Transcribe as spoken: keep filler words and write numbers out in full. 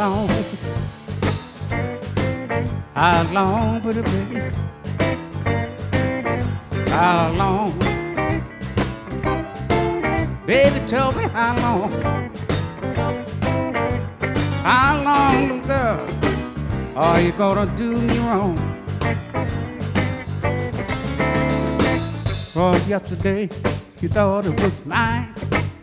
long, how long, pretty baby, how long? Baby, tell me how long, how long, little girl, are you gonna do me wrong? For yesterday, you thought it was mine.